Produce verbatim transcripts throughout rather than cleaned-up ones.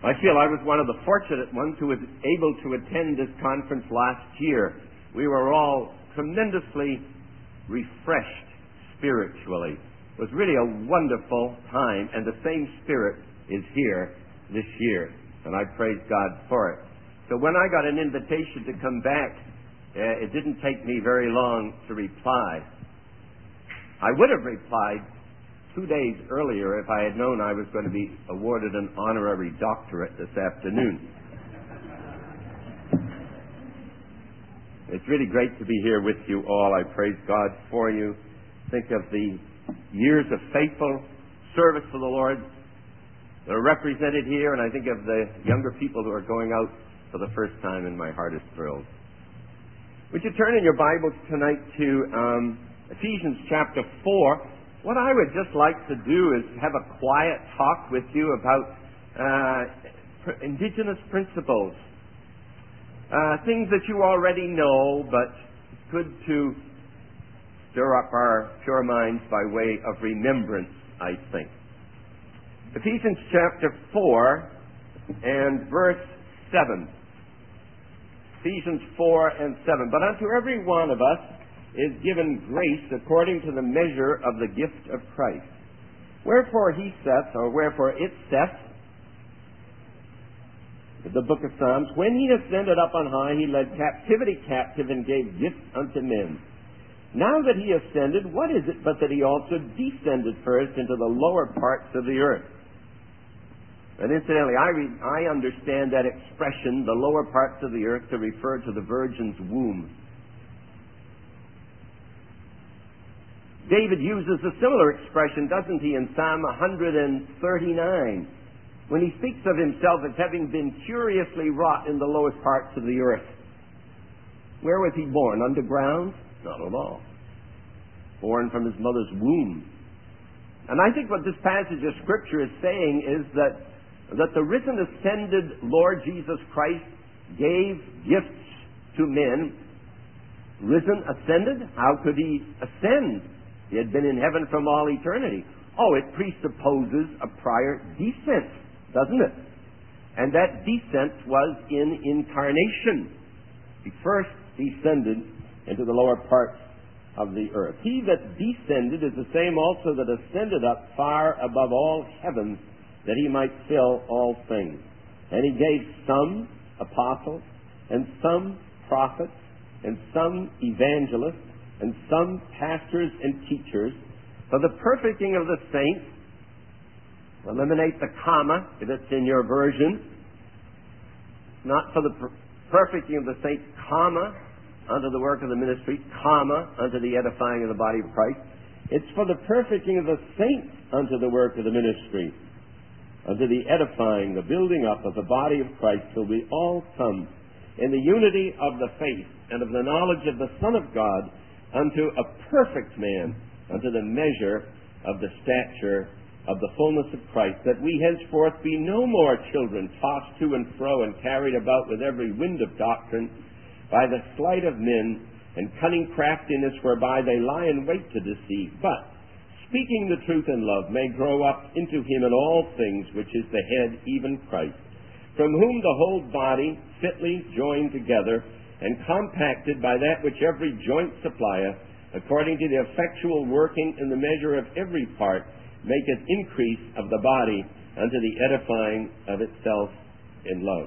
I feel I was one of the fortunate ones who was able to attend this conference last year. We were all tremendously refreshed spiritually. It was really a wonderful time, and the same spirit is here this year, and I praise God for it. So when I got an invitation to come back, uh, it didn't take me very long to reply. I would have replied two days earlier if I had known I was going to be awarded an honorary doctorate this afternoon. It's really great to be here with you all. I praise God for you. Think of the years of faithful service for the Lord that are represented here, and I think of the younger people who are going out for the first time, and my heart is thrilled. Would you turn in your Bibles tonight to um, Ephesians chapter four? What I would just like to do is have a quiet talk with you about uh, pr- indigenous principles. Uh, things that you already know, but it's good to stir up our pure minds by way of remembrance, I think. Ephesians chapter four and verse seven. Ephesians four and seven. But unto every one of us is given grace according to the measure of the gift of Christ. Wherefore he saith, or wherefore it saith, the book of Psalms, when he ascended up on high, he led captivity captive and gave gifts unto men. Now that he ascended, what is it but that he also descended first into the lower parts of the earth? And incidentally, I, read, I understand that expression, the lower parts of the earth, to refer to the virgin's womb. David uses a similar expression, doesn't he, in Psalm one thirty-nine, when he speaks of himself as having been curiously wrought in the lowest parts of the earth. Where was he born? Underground? Not at all. Born from his mother's womb. And I think what this passage of Scripture is saying is that, that the risen, ascended Lord Jesus Christ gave gifts to men. Risen, ascended? How could he ascend? He had been in heaven from all eternity. Oh, it presupposes a prior descent, doesn't it? And that descent was in incarnation. He first descended into the lower parts of the earth. He that descended is the same also that ascended up far above all heavens, that he might fill all things. And he gave some apostles, and some prophets, and some evangelists, and some pastors and teachers, for the perfecting of the saints. Eliminate the comma, if it's in your version. Not for the per- perfecting of the saints, comma, unto the work of the ministry, comma, unto the edifying of the body of Christ. It's for the perfecting of the saints unto the work of the ministry, unto the edifying, the building up of the body of Christ, till we all come in the unity of the faith and of the knowledge of the Son of God, unto a perfect man, unto the measure of the stature of the fullness of Christ, that we henceforth be no more children, tossed to and fro and carried about with every wind of doctrine, by the sleight of men and cunning craftiness whereby they lie in wait to deceive, but, speaking the truth in love, may grow up into him in all things, which is the head, even Christ, from whom the whole body, fitly joined together, and compacted by that which every joint supplieth, according to the effectual working in the measure of every part, maketh increase of the body unto the edifying of itself in love.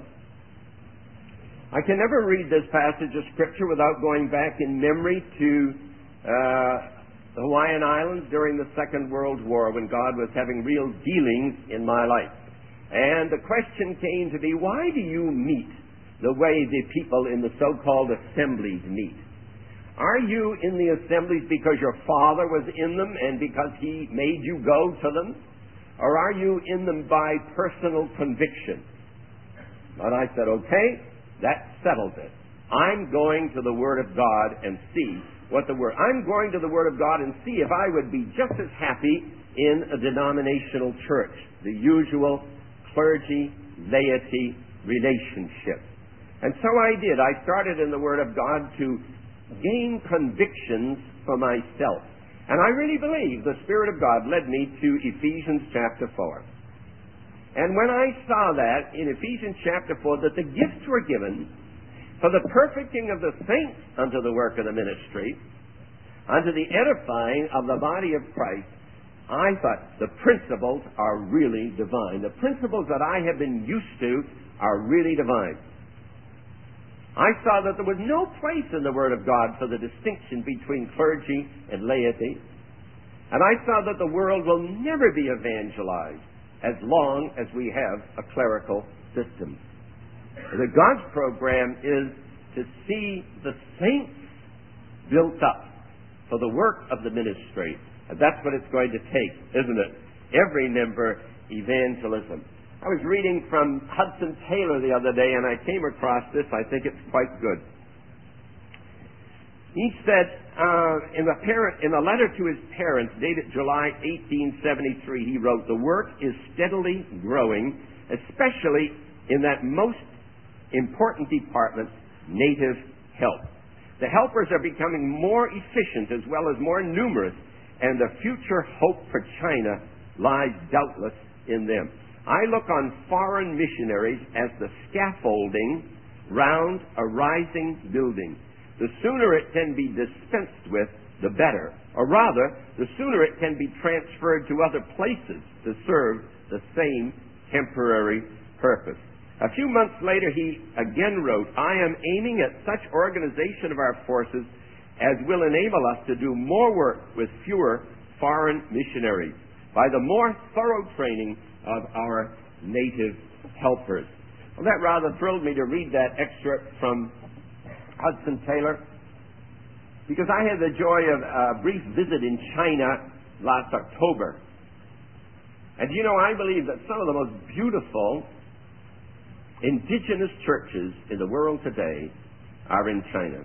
I can never read this passage of Scripture without going back in memory to uh, the Hawaiian Islands during the Second World War, when God was having real dealings in my life. And the question came to be, why do you meet the way the people in the so-called assemblies meet? Are you in the assemblies because your father was in them and because he made you go to them? Or are you in them by personal conviction? And I said, okay, that settles it. I'm going to the Word of God and see what the Word... I'm going to the Word of God and see if I would be just as happy in a denominational church, the usual clergy-laity relationship. And so I did. I started in the Word of God to gain convictions for myself. And I really believe the Spirit of God led me to Ephesians chapter four. And when I saw that in Ephesians chapter four, that the gifts were given for the perfecting of the saints unto the work of the ministry, unto the edifying of the body of Christ, I thought the principles are really divine. The principles that I have been used to are really divine. I saw that there was no place in the Word of God for the distinction between clergy and laity. And I saw that the world will never be evangelized as long as we have a clerical system. The God's program is to see the saints built up for the work of the ministry. And that's what it's going to take, isn't it? Every member evangelism. I was reading from Hudson Taylor the other day, and I came across this. I think it's quite good. He said uh, in, a parent, in a letter to his parents dated July eighteen seventy-three, he wrote, "The work is steadily growing, especially in that most important department, native help. The helpers are becoming more efficient as well as more numerous, and the future hope for China lies doubtless in them. I look on foreign missionaries as the scaffolding round a rising building. The sooner it can be dispensed with, the better. Or rather, the sooner it can be transferred to other places to serve the same temporary purpose." A few months later, he again wrote, "I am aiming at such organization of our forces as will enable us to do more work with fewer foreign missionaries by the more thorough training of our native helpers." Well, that rather thrilled me to read that excerpt from Hudson Taylor, because I had the joy of a brief visit in China last October. And you know, I believe that some of the most beautiful indigenous churches in the world today are in China.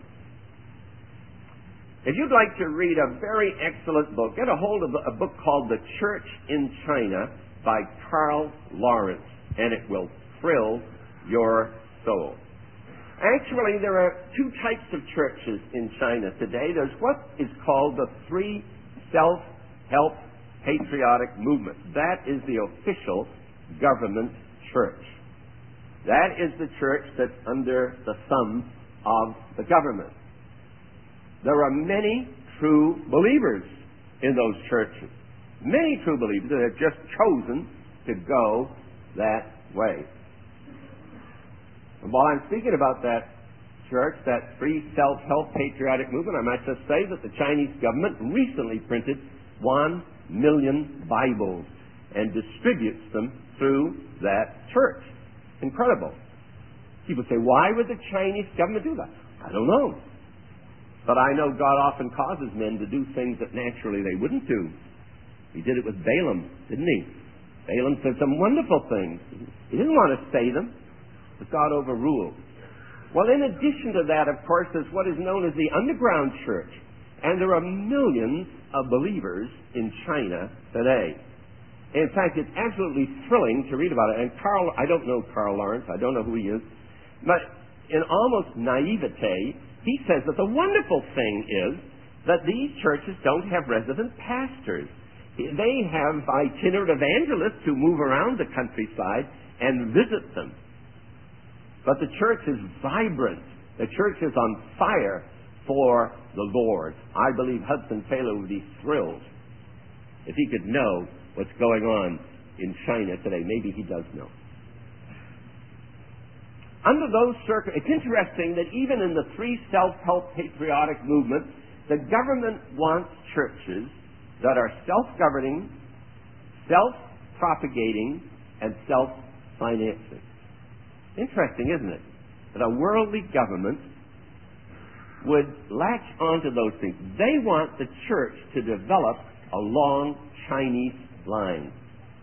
If you'd like to read a very excellent book, get a hold of a book called The Church in China by Carl Lawrence, and it will thrill your soul. Actually, there are two types of churches in China today. There's what is called the Three Self-Help Patriotic Movement. That is the official government church. That is the church that's under the thumb of the government. There are many true believers in those churches. Many true believers that have just chosen to go that way. And while I'm speaking about that church, that free self-help patriotic movement, I might just say that the Chinese government recently printed one million Bibles and distributes them through that church. Incredible. People say, why would the Chinese government do that? I don't know. But I know God often causes men to do things that naturally they wouldn't do. He did it with Balaam, didn't he? Balaam said some wonderful things. He didn't want to say them, but God overruled. Well, in addition to that, of course, there's what is known as the underground church. And there are millions of believers in China today. In fact, it's absolutely thrilling to read about it. And Carl, I don't know Carl Lawrence, I don't know who he is, but in almost naivete, he says that the wonderful thing is that these churches don't have resident pastors. They have itinerant evangelists who move around the countryside and visit them. But the church is vibrant. The church is on fire for the Lord. I believe Hudson Taylor would be thrilled if he could know what's going on in China today. Maybe he does know. Under those circumstances, it's interesting that even in the Three Self-Help Patriotic Movement, the government wants churches that are self-governing, self-propagating, and self-financing. Interesting, isn't it? That a worldly government would latch onto those things. They want the church to develop along Chinese lines.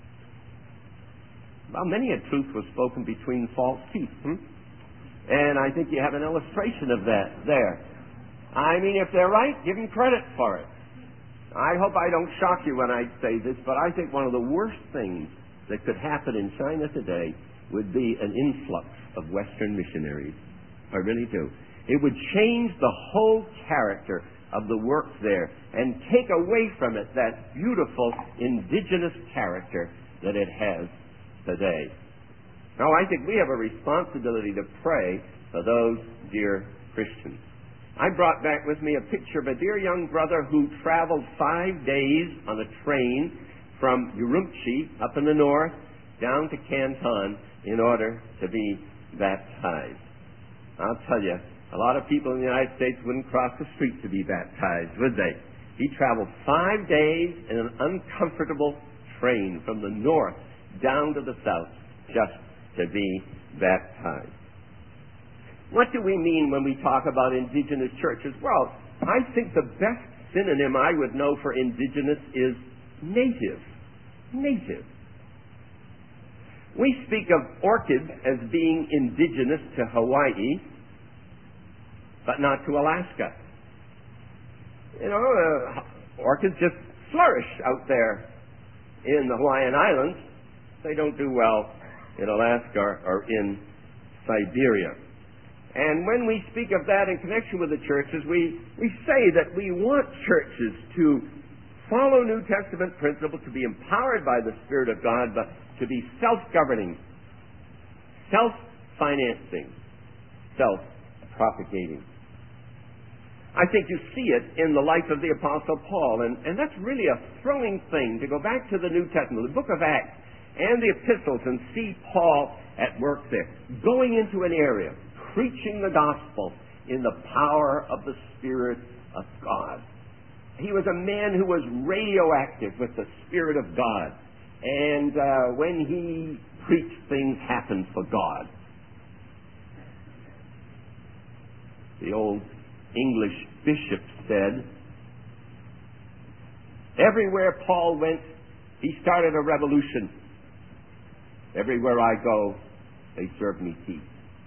Well, many a truth was spoken between false teeth. Hmm? And I think you have an illustration of that there. I mean, if they're right, give them credit for it. I hope I don't shock you when I say this, but I think one of the worst things that could happen in China today would be an influx of Western missionaries. I really do. It would change the whole character of the work there and take away from it that beautiful indigenous character that it has today. Now, I think we have a responsibility to pray for those dear Christians. I brought back with me a picture of a dear young brother who traveled five days on a train from Urumqi up in the north down to Canton in order to be baptized. I'll tell you, a lot of people in the United States wouldn't cross the street to be baptized, would they? He traveled five days in an uncomfortable train from the north down to the south just to be baptized. What do we mean when we talk about indigenous churches? Well, I think the best synonym I would know for indigenous is native. Native. We speak of orchids as being indigenous to Hawaii, but not to Alaska. You know, uh, orchids just flourish out there in the Hawaiian Islands. They don't do well in Alaska or, or in Siberia. And when we speak of that in connection with the churches, we, we say that we want churches to follow New Testament principles, to be empowered by the Spirit of God, but to be self-governing, self-financing, self-propagating. I think you see it in the life of the Apostle Paul, and, and that's really a thrilling thing to go back to the New Testament, the book of Acts, and the epistles, and see Paul at work there, going into an area, preaching the gospel in the power of the Spirit of God. He was a man who was radioactive with the Spirit of God. And uh, when he preached, things happened for God. The old English bishop said, everywhere Paul went, he started a revolution. Everywhere I go, they serve me tea.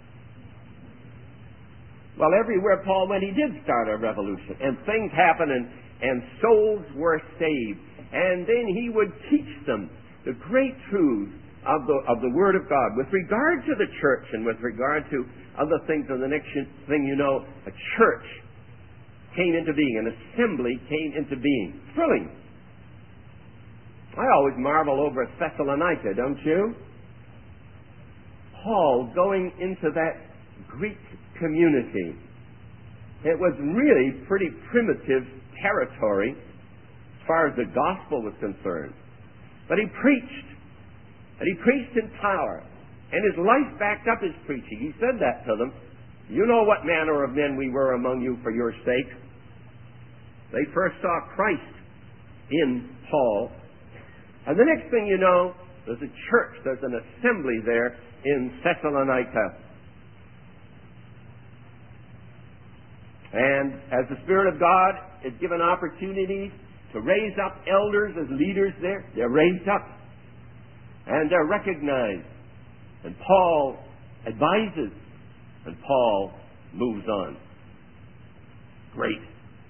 Well, everywhere Paul went, he did start a revolution. And things happened, and, and souls were saved. And then he would teach them the great truths of the, of the Word of God with regard to the church and with regard to other things. And the next thing you know, a church came into being, an assembly came into being. Thrilling. I always marvel over Thessalonica, don't you? Paul going into that Greek community. It was really pretty primitive territory as far as the gospel was concerned. But he preached. And he preached in power. And his life backed up his preaching. He said that to them. You know what manner of men we were among you for your sake. They first saw Christ in Paul. And the next thing you know, there's a church, there's an assembly there in Thessalonica. And as the Spirit of God is given opportunities to raise up elders as leaders there, they're raised up. And they're recognized. And Paul advises. And Paul moves on. Great.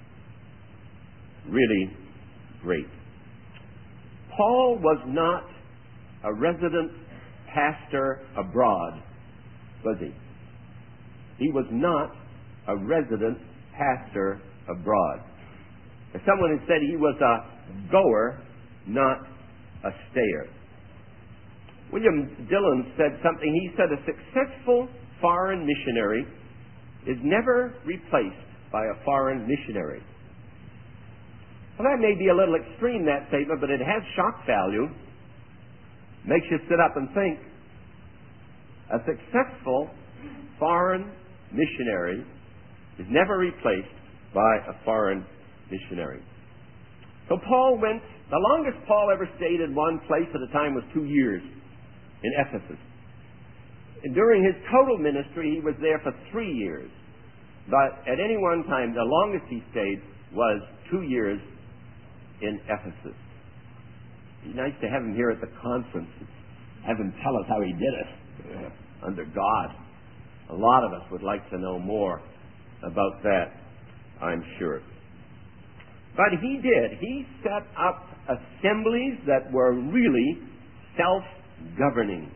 Really great. Paul was not a resident pastor abroad, was he? He was not a resident pastor abroad. Someone has said he was a goer, not a stayer. William Dillon said something. He said, a successful foreign missionary is never replaced by a foreign missionary. Well, that may be a little extreme, that statement, but it has shock value. Makes you sit up and think. A successful foreign missionary is never replaced by a foreign missionary. So Paul went, the longest Paul ever stayed in one place at a time was two years in Ephesus. And during his total ministry, he was there for three years. But at any one time, the longest he stayed was two years in Ephesus. It'd be nice to have him here at the conference, have him tell us how he did it under God. A lot of us would like to know more about that, I'm sure. But he did. He set up assemblies that were really self-governing.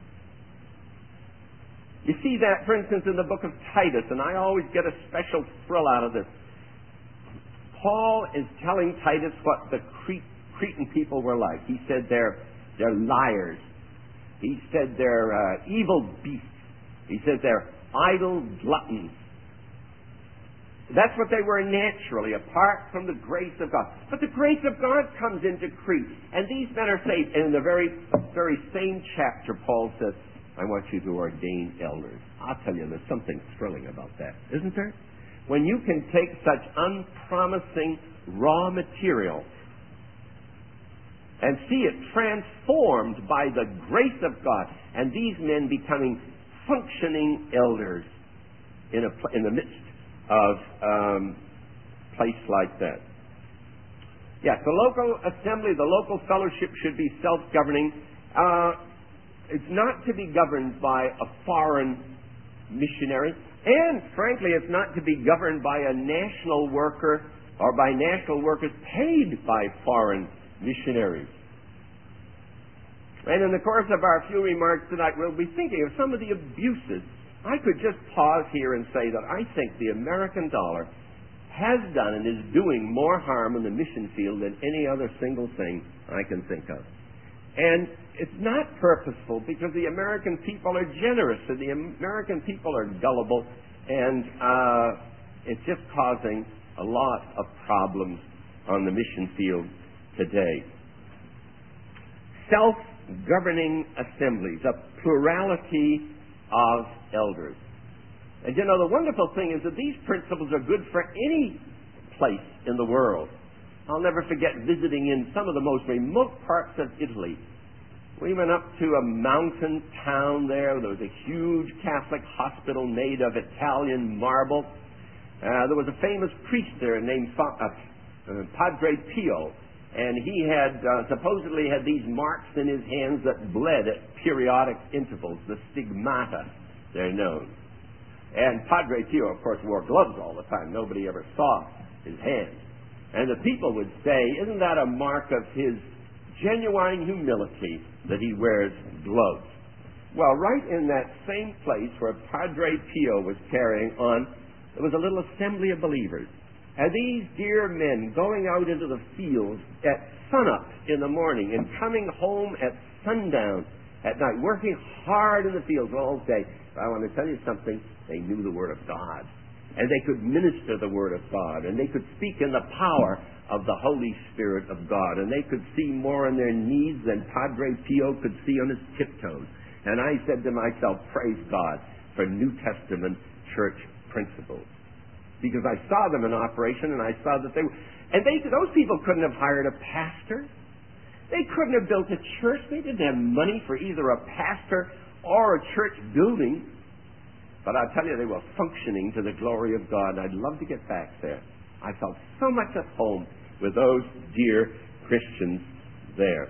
You see that, for instance, in the book of Titus, and I always get a special thrill out of this. Paul is telling Titus what the Crete, Cretan people were like. He said they're, they're liars. He said they're uh, evil beasts. He said they're idle gluttons. That's what they were naturally, apart from the grace of God. But the grace of God comes into Crete, and these men are saved. And in the very, very same chapter, Paul says, I want you to ordain elders. I'll tell you, there's something thrilling about that, isn't there? When you can take such unpromising raw material and see it transformed by the grace of God, and these men becoming functioning elders in, a, in the midst of um, place like that. Yes, the local assembly, the local fellowship should be self-governing. Uh, it's not to be governed by a foreign missionary, and frankly, it's not to be governed by a national worker or by national workers paid by foreign missionaries. And in the course of our few remarks tonight, we'll be thinking of some of the abuses. I could just pause here and say that I think the American dollar has done and is doing more harm in the mission field than any other single thing I can think of. And it's not purposeful, because the American people are generous and the American people are gullible, and uh, it's just causing a lot of problems on the mission field today. Self-governing assemblies, a plurality of elders. And you know, the wonderful thing is that these principles are good for any place in the world. I'll never forget visiting in some of the most remote parts of Italy. We went up to a mountain town there. There was a huge Catholic hospital made of Italian marble. Uh, there was a famous priest there named Fa- uh, uh, Padre Pio, and he had uh, supposedly had these marks in his hands that bled at periodic intervals, the stigmata, they're known. And Padre Pio, of course, wore gloves all the time. Nobody ever saw his hands. And the people would say, isn't that a mark of his genuine humility that he wears gloves? Well, right in that same place where Padre Pio was carrying on, there was a little assembly of believers. And these dear men going out into the fields at sunup in the morning and coming home at sundown at night, working hard in the fields all day. But I want to tell you something. They knew the Word of God. And they could minister the Word of God. And they could speak in the power of the Holy Spirit of God. And they could see more on their knees than Padre Pio could see on his tiptoes. And I said to myself, praise God for New Testament church principles. Because I saw them in operation, and I saw that they were... And they, those people couldn't have hired a pastor. They couldn't have built a church. They didn't have money for either a pastor or a church building. But I'll tell you, they were functioning to the glory of God, and I'd love to get back there. I felt so much at home with those dear Christians there.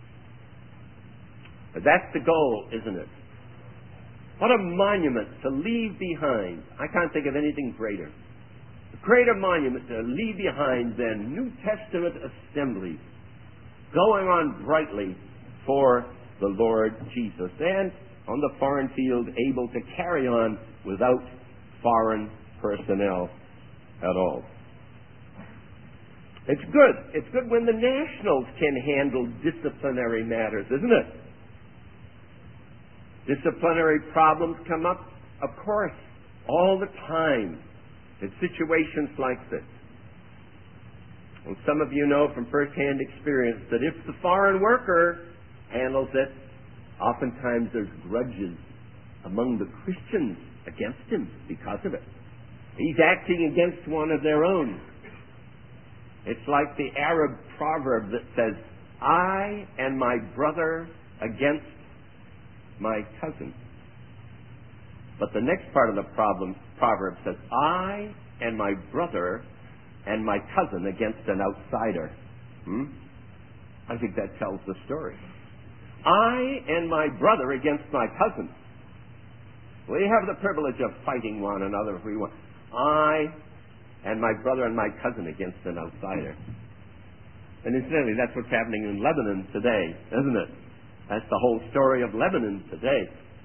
But that's the goal, isn't it? What a monument to leave behind. I can't think of anything greater. A greater monument to leave behind than New Testament assemblies going on brightly for the Lord Jesus, and on the foreign field able to carry on without foreign personnel at all. It's good. It's good when the nationals can handle disciplinary matters, isn't it? Disciplinary problems come up, of course, all the time in situations like this. And some of you know from first-hand experience that if the foreign worker handles it, oftentimes there's grudges among the Christians against him because of it. He's acting against one of their own. It's like the Arab proverb that says, I and my brother against my cousin. But the next part of the problem, proverb says, I and my brother and my cousin against an outsider. Hmm? I think that tells the story. I and my brother against my cousin. We have the privilege of fighting one another if we want. I and my brother and my cousin against an outsider. And incidentally, that's what's happening in Lebanon today, isn't it? That's the whole story of Lebanon today.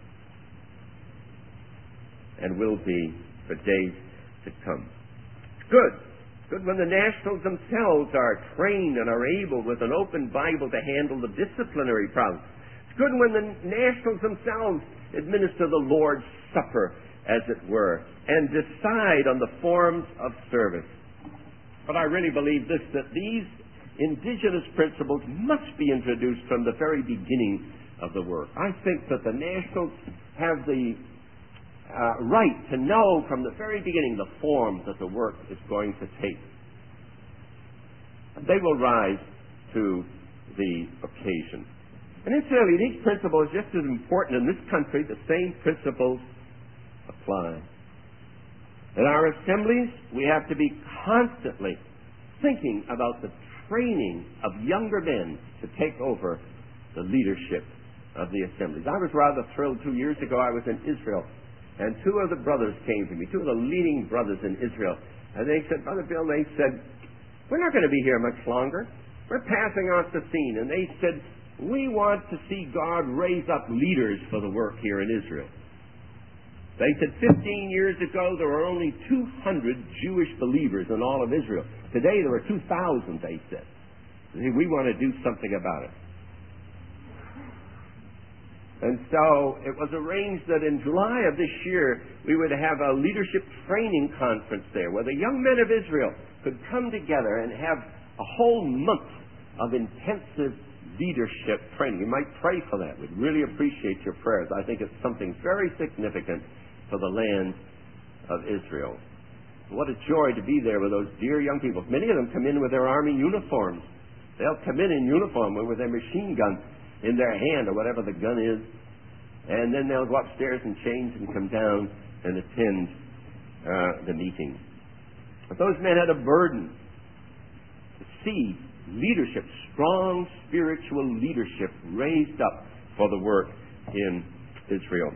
And will be for days to come. It's good. Good when the nationals themselves are trained and are able with an open Bible to handle the disciplinary problems. It's good when the nationals themselves administer the Lord's Supper, as it were, and decide on the forms of service. But I really believe this, that these indigenous principles must be introduced from the very beginning of the work. I think that the nationals have the uh, right to know from the very beginning the form that the work is going to take. They will rise to the occasion. And incidentally, these principles, just as important in this country, the same principles apply. In our assemblies, we have to be constantly thinking about the training of younger men to take over the leadership of the assemblies. I was rather thrilled two years ago. I was in Israel, and two of the brothers came to me, two of the leading brothers in Israel, and they said, Brother Bill, they said, we're not going to be here much longer. We're passing off the scene. And they said, we want to see God raise up leaders for the work here in Israel. They said fifteen years ago there were only two hundred Jewish believers in all of Israel. Today there are two thousand, they said. We want to do something about it. And so it was arranged that in July of this year we would have a leadership training conference there where the young men of Israel could come together and have a whole month of intensive leadership training. You might pray for that. We'd really appreciate your prayers. I think it's something very significant for the land of Israel. What a joy to be there with those dear young people. Many of them come in with their army uniforms. They'll come in in uniform with their machine gun in their hand or whatever the gun is, and then they'll go upstairs and change and come down and attend uh, the meeting. But those men had a burden to see leadership, strong spiritual leadership raised up for the work in Israel.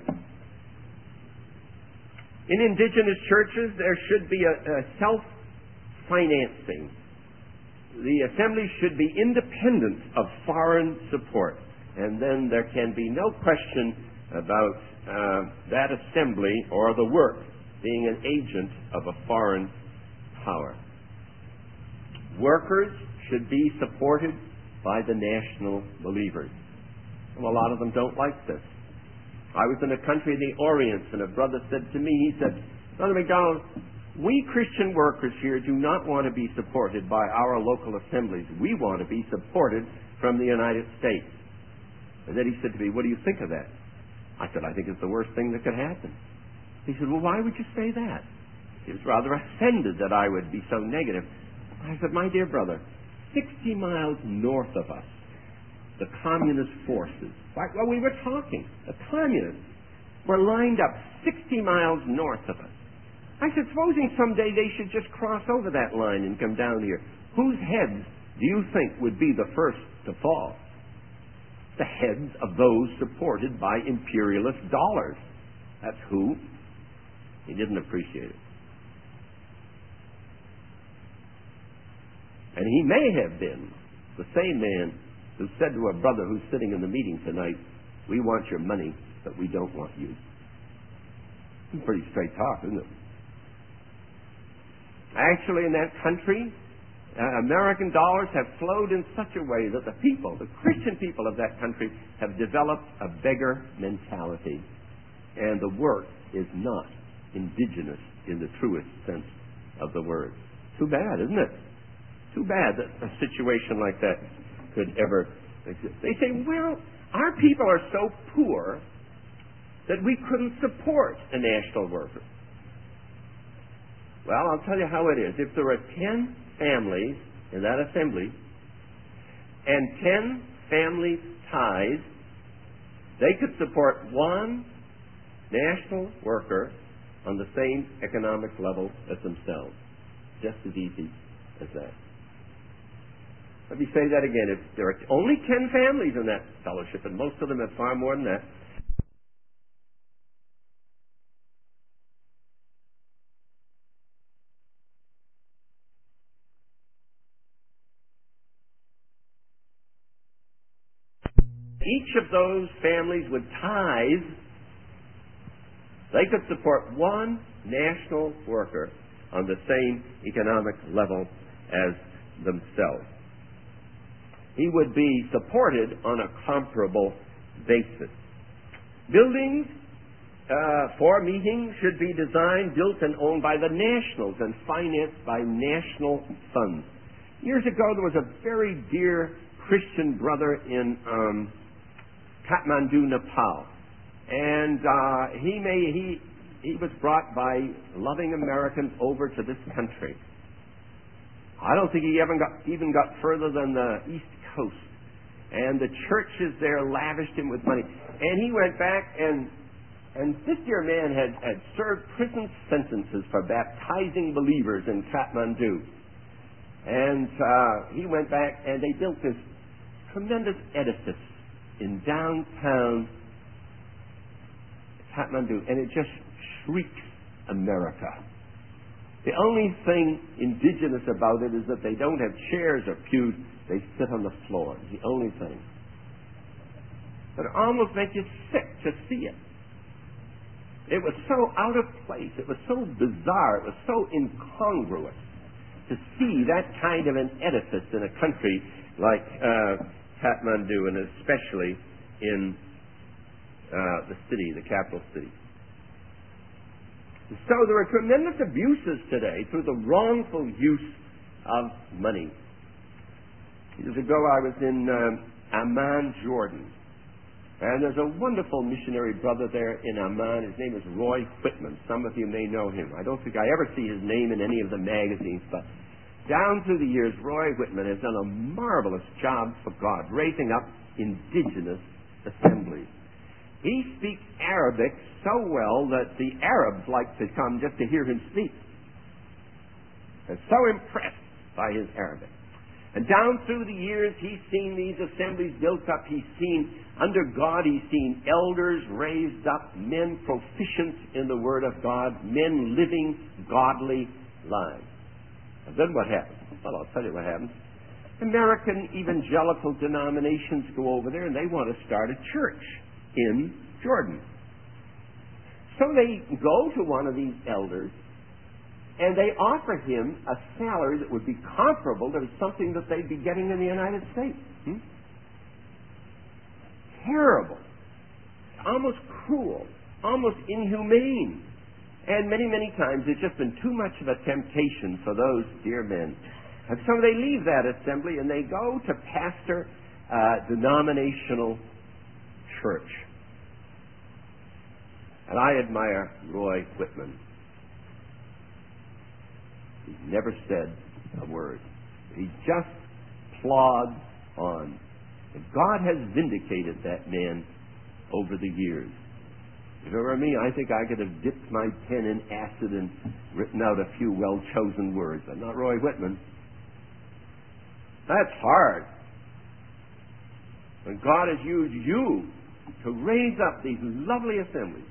In indigenous churches, there should be a, a self-financing. The assembly should be independent of foreign support. And then there can be no question about uh, that assembly or the work being an agent of a foreign power. Workers should be supported by the national believers. And a lot of them don't like this. I was in a country in the Orient, and a brother said to me, he said, Brother McDonald, we Christian workers here do not want to be supported by our local assemblies. We want to be supported from the United States. And then he said to me, what do you think of that? I said, I think it's the worst thing that could happen. He said, well, why would you say that? He was rather offended that I would be so negative. I said, my dear brother, sixty miles north of us, the communist forces, well, we were talking, the communists were lined up sixty miles north of us. I said, supposing someday they should just cross over that line and come down here, whose heads do you think would be the first to fall? The heads of those supported by imperialist dollars. That's who. He didn't appreciate it. And he may have been the same man who said to a brother who's sitting in the meeting tonight, we want your money, but we don't want you. Pretty straight talk, isn't it? Actually, in that country, uh, American dollars have flowed in such a way that the people, the Christian people of that country, have developed a beggar mentality. And the work is not indigenous in the truest sense of the word. Too bad, isn't it? Too bad that a situation like that could ever exist. They say, well, our people are so poor that we couldn't support a national worker. Well, I'll tell you how it is. If there are ten families in that assembly and ten families tithe, they could support one national worker on the same economic level as themselves. Just as easy as that. Let me say that again. If there are only ten families in that fellowship, and most of them have far more than that, each of those families would tithe, they could support one national worker on the same economic level as themselves. He would be supported on a comparable basis. Buildings uh, for meetings should be designed, built, and owned by the nationals and financed by national funds. Years ago, there was a very dear Christian brother in um, Kathmandu, Nepal, and uh, he may he he was brought by loving Americans over to this country. I don't think he ever got even got further than the East Coast, and the churches there lavished him with money, and he went back and and this dear man had had served prison sentences for baptizing believers in Kathmandu, and uh, he went back and they built this tremendous edifice in downtown Kathmandu, and it just shrieks America. The only thing indigenous about it is that they don't have chairs or pews, they sit on the floor. It's the only thing. But it almost makes you sick to see it. It was so out of place, it was so bizarre, it was so incongruous to see that kind of an edifice in a country like uh, Kathmandu, and especially in uh, the city, the capital city. So there are tremendous abuses today through the wrongful use of money. Years ago I was in uh, Amman, Jordan, and there's a wonderful missionary brother there in Amman. His name is Roy Whitman. Some of you may know him. I don't think I ever see his name in any of the magazines, but down through the years, Roy Whitman has done a marvelous job for God, raising up indigenous assemblies. He speaks Arabic so well that the Arabs like to come just to hear him speak. They're so impressed by his Arabic. And down through the years, he's seen these assemblies built up. He's seen, under God, he's seen elders raised up, men proficient in the Word of God, men living godly lives. And then what happens? Well, I'll tell you what happens. American evangelical denominations go over there and they want to start a church in Jordan. So they go to one of these elders and they offer him a salary that would be comparable to something that they'd be getting in the United States. Hmm? Terrible. Almost cruel. Almost inhumane. And many, many times it's just been too much of a temptation for those dear men. And so they leave that assembly and they go to pastor a denominational church. And I admire Roy Whitman. He never said a word. He just plods on. And God has vindicated that man over the years. If it were me, I think I could have dipped my pen in acid and written out a few well-chosen words, but not Roy Whitman. That's hard. When God has used you to raise up these lovely assemblies.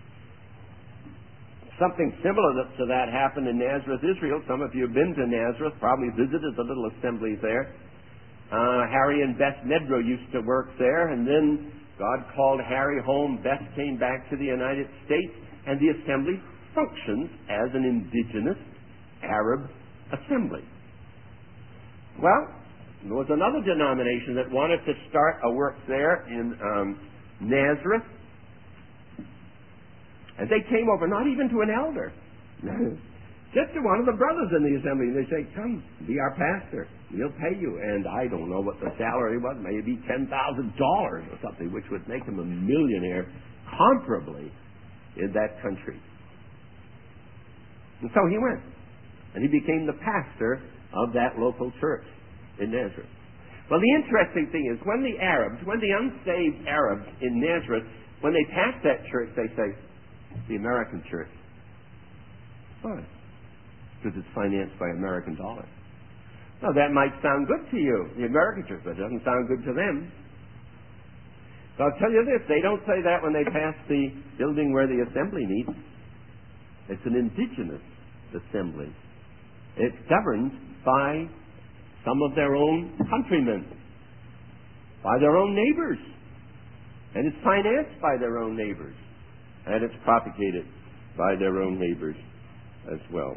Something similar to that happened in Nazareth, Israel. Some of you have been to Nazareth, probably visited the little assemblies there. Uh, Harry and Beth Nedrow used to work there, and then God called Harry home. Beth came back to the United States, and the assembly functions as an indigenous Arab assembly. Well, there was another denomination that wanted to start a work there in um, Nazareth, and they came over, not even to an elder, just to one of the brothers in the assembly. They say, "Come, be our pastor. We'll pay you." And I don't know what the salary was, maybe ten thousand dollars or something, which would make him a millionaire comparably in that country. And so he went, and he became the pastor of that local church in Nazareth. Well, the interesting thing is, when the Arabs, when the unsaved Arabs in Nazareth, when they pass that church, they say, "The American church." Why? Because it's financed by American dollars. Now, that might sound good to you, the American church, but it doesn't sound good to them. So I'll tell you this, they don't say that when they pass the building where the assembly meets. It's an indigenous assembly. It's governed by some of their own countrymen, by their own neighbors, and it's financed by their own neighbors, and it's propagated by their own neighbors as well.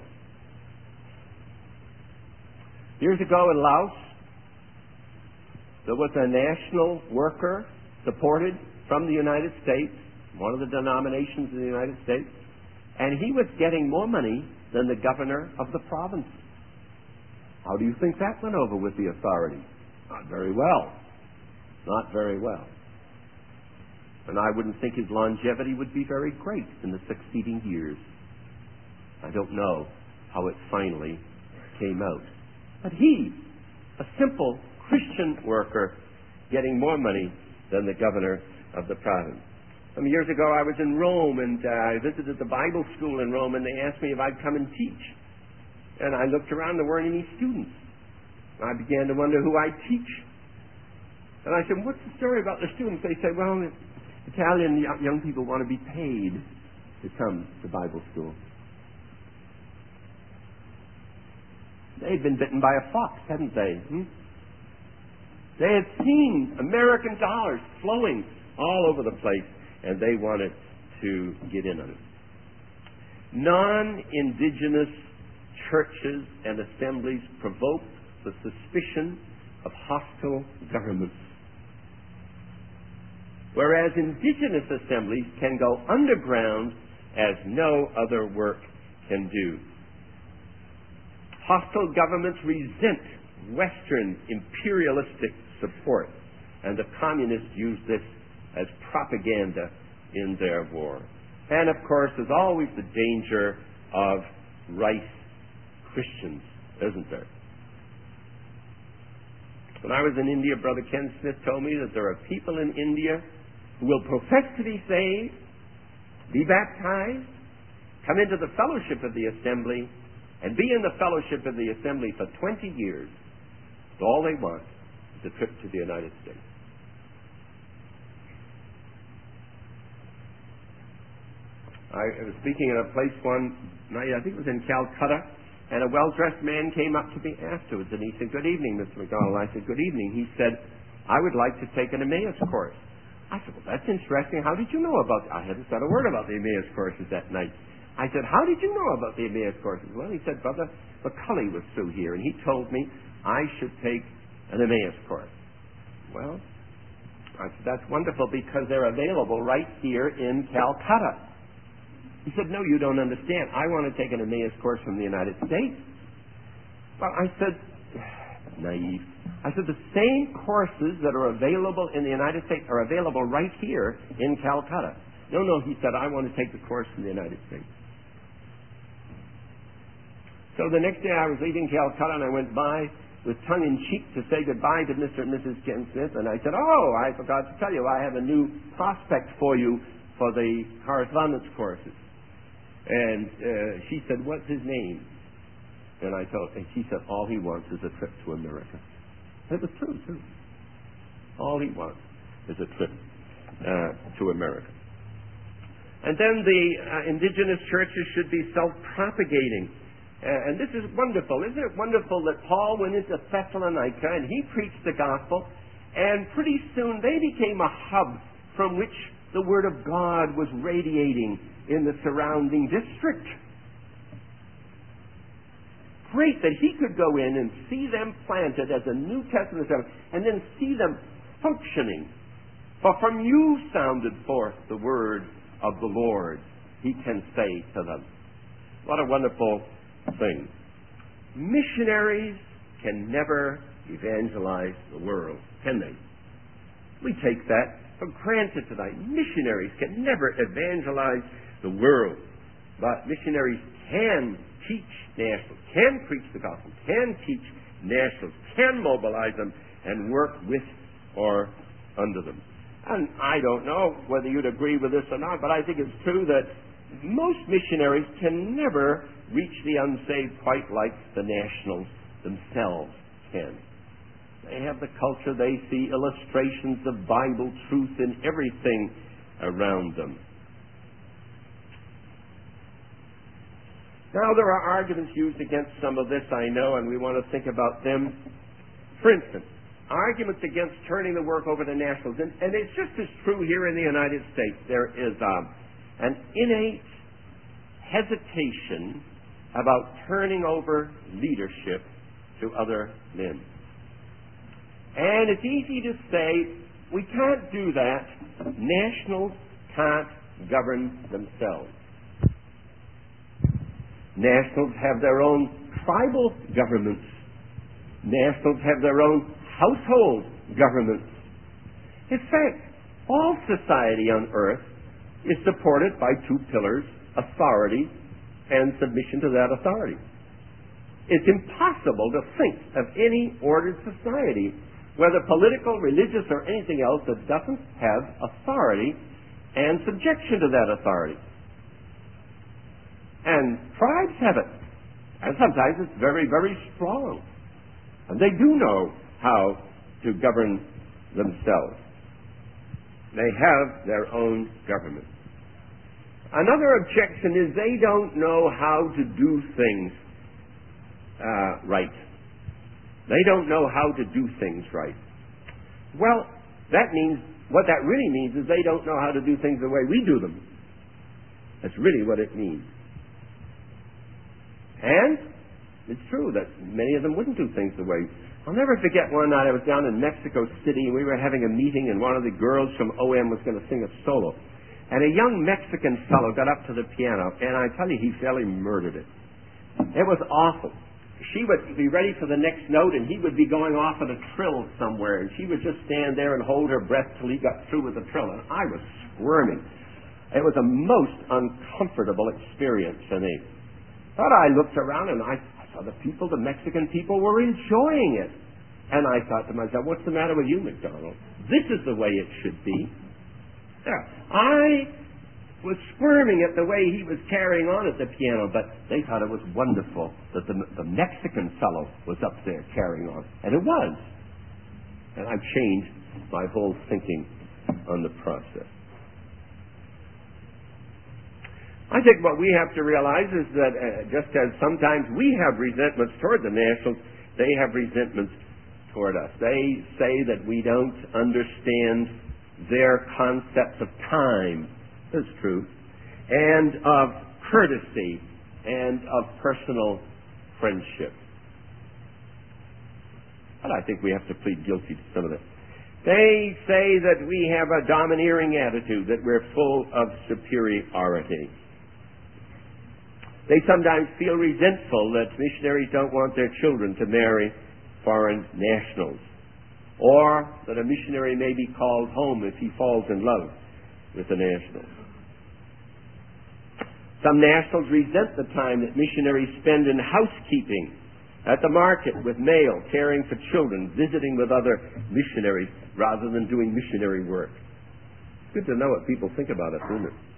Years ago in Laos, there was a national worker supported from the United States, one of the denominations in the United States, and he was getting more money than the governor of the province. How do you think that went over with the authorities? Not very well. Not very well. And I wouldn't think his longevity would be very great in the succeeding years. I don't know how it finally came out. But he, a simple Christian worker, getting more money than the governor of the province. Some years ago I was in Rome, and uh, I visited the Bible school in Rome, and they asked me if I'd come and teach. And I looked around, there weren't any students. I began to wonder who I'd teach. And I said, what's the story about the students? They said, well, Italian young people want to be paid to come to Bible school. They'd been bitten by a fox, hadn't they? Hmm? They had seen American dollars flowing all over the place, and they wanted to get in on it. Non-indigenous churches and assemblies provoke the suspicion of hostile governments, whereas indigenous assemblies can go underground as no other work can do. Hostile governments resent Western imperialistic support, and the communists use this as propaganda in their war. And of course, there's always the danger of rice Christians, isn't there? When I was in India, Brother Ken Smith told me that there are people in India who will profess to be saved, be baptized, come into the fellowship of the assembly, and be in the fellowship of the assembly for twenty years. So all they want is a trip to the United States. I was speaking at a place one night, I think it was in Calcutta, and a well-dressed man came up to me afterwards, and he said, good evening, Mister McDonald. I said, good evening. He said, I would like to take an Emmaus course. I said, well, that's interesting. How did you know about that? I hadn't said a word about the Emmaus courses that night. I said, how did you know about the Emmaus courses? Well, he said, Brother McCulley was through here, and he told me I should take an Emmaus course. Well, I said, that's wonderful because they're available right here in Calcutta. He said, no, you don't understand. I want to take an Emmaus course from the United States. Well, I said, naive. I said, the same courses that are available in the United States are available right here in Calcutta. No, no, he said, I want to take the course from the United States. So the next day I was leaving Calcutta, and I went by with tongue-in-cheek to say goodbye to Mister and Missus Ken Smith, and I said, oh, I forgot to tell you, I have a new prospect for you for the correspondence courses. And uh, she said, what's his name? And I told her, and she said, all he wants is a trip to America. It was true, too. All he wants is a trip uh, to America. And then the uh, indigenous churches should be self-propagating. Uh, and this is wonderful. Isn't it wonderful that Paul went into Thessalonica and he preached the gospel, and pretty soon they became a hub from which the Word of God was radiating in the surrounding district. Great that he could go in and see them planted as a New Testament assembly, and then see them functioning. For from you sounded forth the word of the Lord, he can say to them. What a wonderful thing. Missionaries can never evangelize the world, can they? We take that for granted tonight. Missionaries can never evangelize the world. But missionaries can teach nationals, can preach the gospel, can teach nationals, can mobilize them and work with or under them. And I don't know whether you'd agree with this or not, but I think it's true that most missionaries can never reach the unsaved quite like the nationals themselves can. They have the culture, they see illustrations of Bible truth in everything around them. Now, there are arguments used against some of this, I know, and we want to think about them. For instance, arguments against turning the work over to nationals. And, and it's just as true here in the United States. There is um, an innate hesitation about turning over leadership to other men. And it's easy to say, we can't do that. Nationals can't govern themselves. Nationals have their own tribal governments. Nationals have their own household governments. In fact, all society on earth is supported by two pillars: authority and submission to that authority. It's impossible to think of any ordered society, whether political, religious, or anything else, that doesn't have authority and subjection to that authority. And tribes have it. And sometimes it's very, very strong. And they do know how to govern themselves. They have their own government. Another objection is they don't know how to do things uh, right. They don't know how to do things right. Well, that means, what that really means is they don't know how to do things the way we do them. That's really what it means. And it's true that many of them wouldn't do things the way. I'll never forget one night I was down in Mexico City and we were having a meeting and one of the girls from O M was going to sing a solo. And a young Mexican fellow got up to the piano and I tell you, he fairly murdered it. It was awful. She would be ready for the next note and he would be going off at a trill somewhere and she would just stand there and hold her breath till he got through with the trill. And I was squirming. It was a most uncomfortable experience for me. But I looked around and I, I saw the people, the Mexican people, were enjoying it. And I thought to myself, what's the matter with you, McDonald? This is the way it should be. There. I was squirming at the way he was carrying on at the piano, but they thought it was wonderful that the, the Mexican fellow was up there carrying on. And it was. And I've changed my whole thinking on the process. I think what we have to realize is that uh, just as sometimes we have resentments toward the Nationals, they have resentments toward us. They say that we don't understand their concept of time. That's true. And of courtesy and of personal friendship. But I think we have to plead guilty to some of that. They say that we have a domineering attitude, that we're full of superiority. They sometimes feel resentful that missionaries don't want their children to marry foreign nationals, or that a missionary may be called home if he falls in love with a national. Some nationals resent the time that missionaries spend in housekeeping, at the market with mail, caring for children, visiting with other missionaries, rather than doing missionary work. It's good to know what people think about us, isn't it?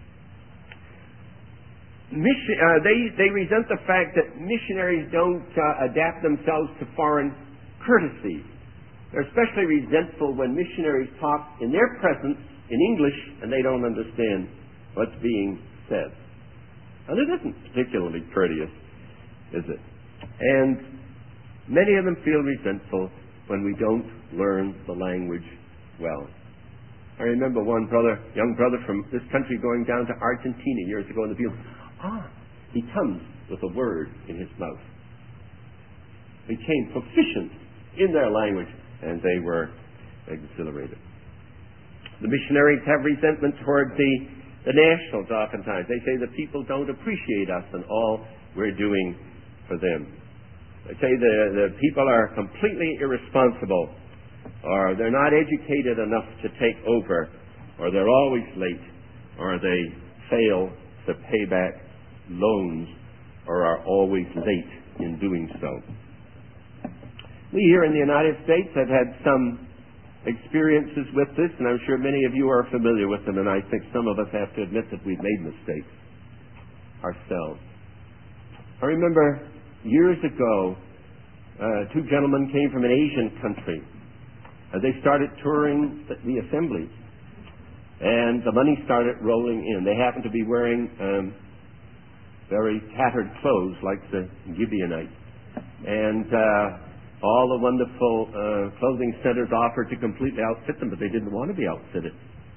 Mission, uh, they, they resent the fact that missionaries don't uh, adapt themselves to foreign courtesies. They're especially resentful when missionaries talk in their presence in English and they don't understand what's being said. And it isn't particularly courteous, is it? And many of them feel resentful when we don't learn the language well. I remember one brother, young brother from this country going down to Argentina years ago in the field. Ah, he comes with a word in his mouth. Became proficient in their language, and they were exhilarated. The missionaries have resentment toward the, the nationals oftentimes. They say the people don't appreciate us and all we're doing for them. They say the, the people are completely irresponsible, or they're not educated enough to take over, or they're always late, or they fail to pay back loans, or are always late in doing so. We here in the United States have had some experiences with this, and I'm sure many of you are familiar with them, and I think some of us have to admit that we've made mistakes ourselves. I remember years ago, uh, two gentlemen came from an Asian country, and they started touring the, the assemblies, and the money started rolling in. They happened to be wearing um, very tattered clothes like the Gibeonites. And uh, all the wonderful uh, clothing centers offered to completely outfit them, but they didn't want to be outfitted.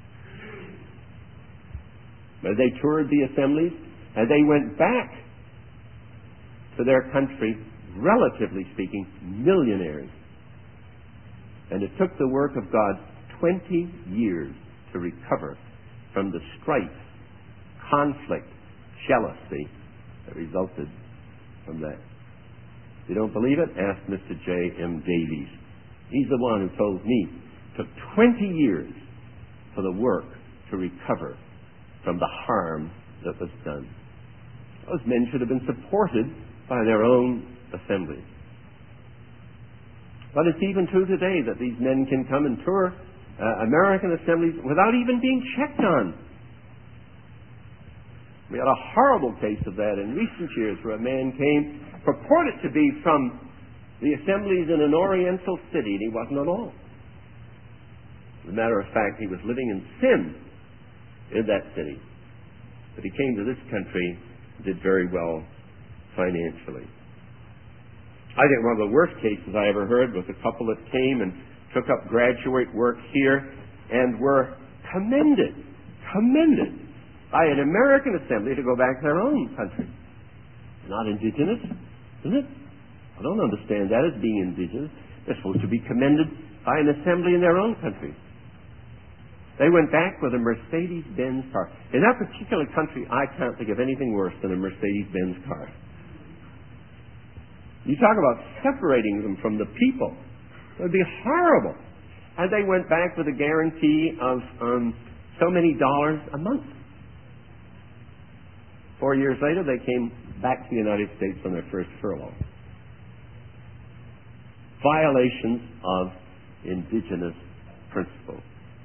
But they toured the assemblies, and they went back to their country, relatively speaking, millionaires. And it took the work of God twenty years to recover from the strife, conflict, jealousy that resulted from that. If you don't believe it, ask Mister J M Davies. He's the one who told me it took twenty years for the work to recover from the harm that was done. Those men should have been supported by their own assemblies. But it's even true today that these men can come and tour uh, American assemblies without even being checked on. We had a horrible case of that in recent years where a man came, purported to be from the assemblies in an Oriental city, and he wasn't at all. As a matter of fact, he was living in sin in that city. But he came to this country and did very well financially. I think one of the worst cases I ever heard was a couple that came and took up graduate work here and were commended, commended by an American assembly to go back to their own country. Not indigenous, isn't it? I don't understand that as being indigenous. They're supposed to be commended by an assembly in their own country. They went back with a Mercedes-Benz car. In that particular country, I can't think of anything worse than a Mercedes-Benz car. You talk about separating them from the people. It would be horrible. And they went back with a guarantee of um, so many dollars a month. Four years later, they came back to the United States on their first furlough. Violations of indigenous principles.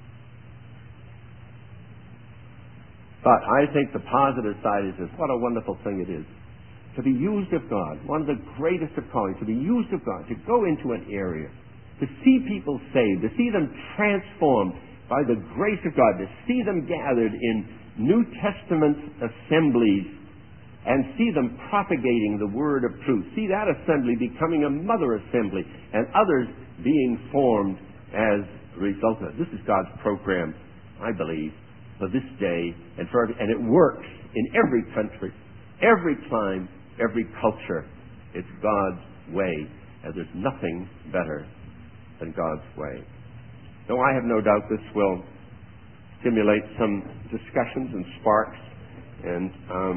But I think the positive side is this. What a wonderful thing it is to be used of God. One of the greatest of callings, to be used of God, to go into an area, to see people saved, to see them transformed by the grace of God, to see them gathered in New Testament assemblies and see them propagating the word of truth. See that assembly becoming a mother assembly and others being formed as a result of it. This is God's program, I believe, for this day and for every, and it works in every country, every clime, every culture. It's God's way, and there's nothing better than God's way. So I have no doubt this will stimulate some discussions and sparks, and um,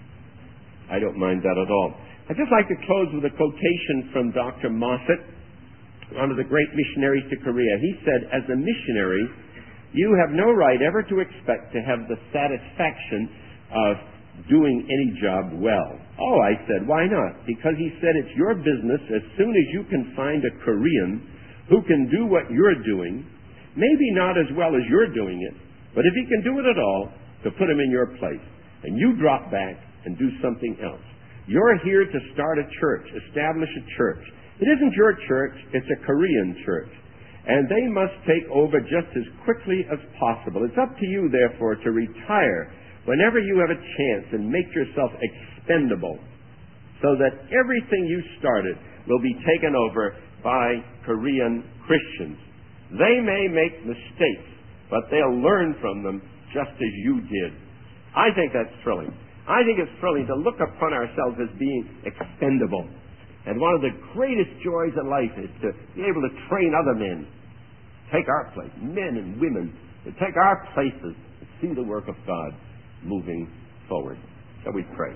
I don't mind that at all. I'd just like to close with a quotation from Doctor Moffat, one of the great missionaries to Korea. He said, as a missionary, you have no right ever to expect to have the satisfaction of doing any job well. Oh, I said, why not? Because he said it's your business as soon as you can find a Korean who can do what you're doing, maybe not as well as you're doing it, but if he can do it at all, to put him in your place. And you drop back and do something else. You're here to start a church, establish a church. It isn't your church, it's a Korean church. And they must take over just as quickly as possible. It's up to you, therefore, to retire whenever you have a chance and make yourself expendable so that everything you started will be taken over by Korean Christians. They may make mistakes, but they'll learn from them just as you did. I think that's thrilling. I think it's thrilling to look upon ourselves as being expendable. And one of the greatest joys in life is to be able to train other men, take our place, men and women, to take our places and see the work of God moving forward. Shall we pray?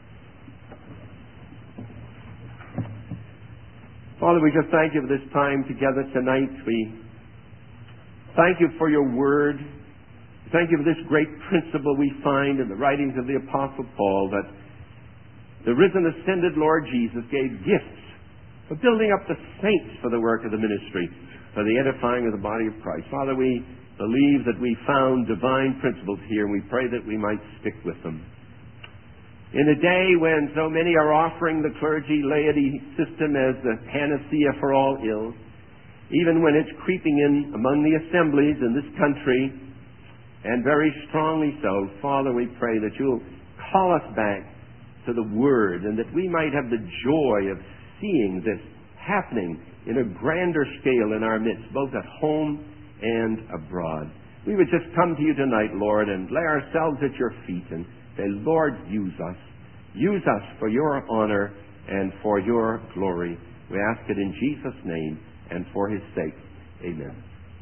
Father, we just thank you for this time together tonight. We thank you for your word. Thank you for this great principle we find in the writings of the Apostle Paul, that the risen, ascended Lord Jesus gave gifts for building up the saints for the work of the ministry, for the edifying of the body of Christ. Father, we believe that we found divine principles here, and we pray that we might stick with them. In a day when so many are offering the clergy-laity system as the panacea for all ills, even when it's creeping in among the assemblies in this country, and very strongly so, Father, we pray that you'll call us back to the Word, and that we might have the joy of seeing this happening in a grander scale in our midst, both at home and abroad. We would just come to you tonight, Lord, and lay ourselves at your feet and say, Lord, use us. Use us for your honor and for your glory. We ask it in Jesus' name and for his sake. Amen.